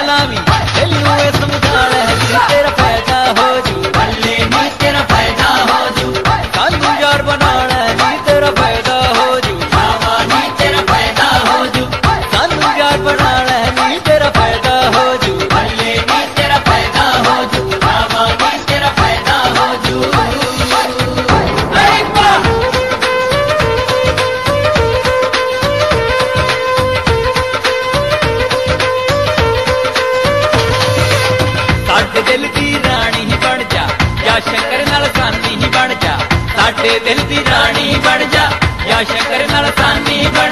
लावी दिल्लू समझाल नी तेरा फायदा हो जू, बल्ले नी तेरा फायदा हो जू, सानू यार बनाना नी तेरा फायदा हो जू, बाबा नी तेरा फायदा हो जू, सानू यार बनाना नी तेरा फायदा हो जू, बल्ले नी तेरा फायदा हो जू, बाबा नी तेरा फायदा हो जू। अरे वाह! साडे दिल दी रानी ही बन जा या शंकर नाल सानी ही बन जा, साडे दिल दी रानी बन जा या शंकर नाल सानी बन